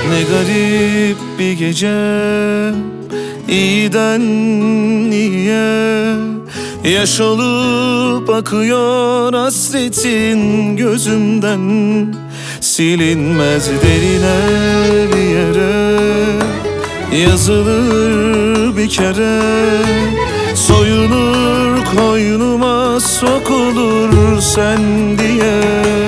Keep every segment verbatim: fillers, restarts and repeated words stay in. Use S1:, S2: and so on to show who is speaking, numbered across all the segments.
S1: Ne garip bir gece, iyiden iyiye yaş olup akıyor hasretin gözümden. Silinmez derine bir yere yazılır bir kere, soyunur koynuma sokulur sen diye.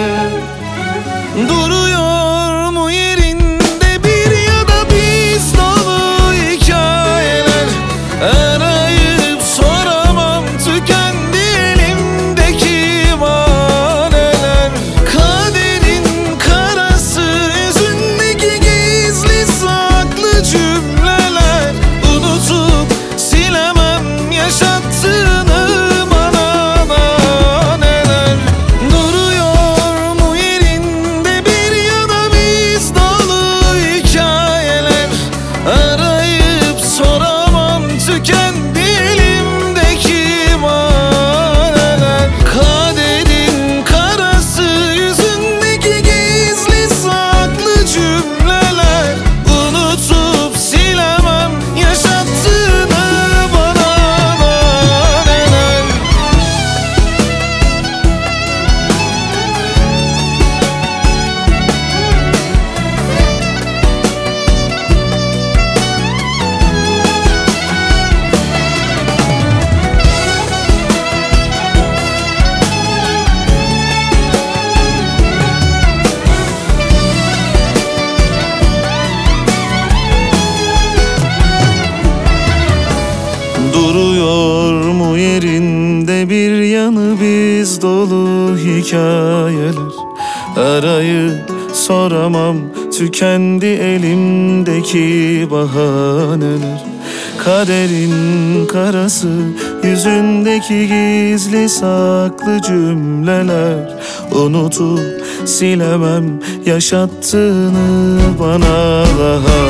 S1: Duruyor mu yerinde bir ya da biz dolu hikayeler, arayıp soramam tükendi elimdeki vaneler. Kaderin karası yüzündeki gizli saklı cümleler, unutup silemem yaşattığını bana da neler. Duruyor mu yerinde bir ya da biz dolu hikayeler, arayıp soramam tükendi elimdeki vaneler. Kaderin karası yüzündeki gizli saklı cümleler, unutup silemem yaşattığını bana da neler. Duruyor mu yerinde bir yanı biz dolu hikayeler, arayıp soramam tükendi elimdeki bahaneler. Kaderin karası yüzündeki gizli saklı cümleler, unutup silemem yaşattığını bana daha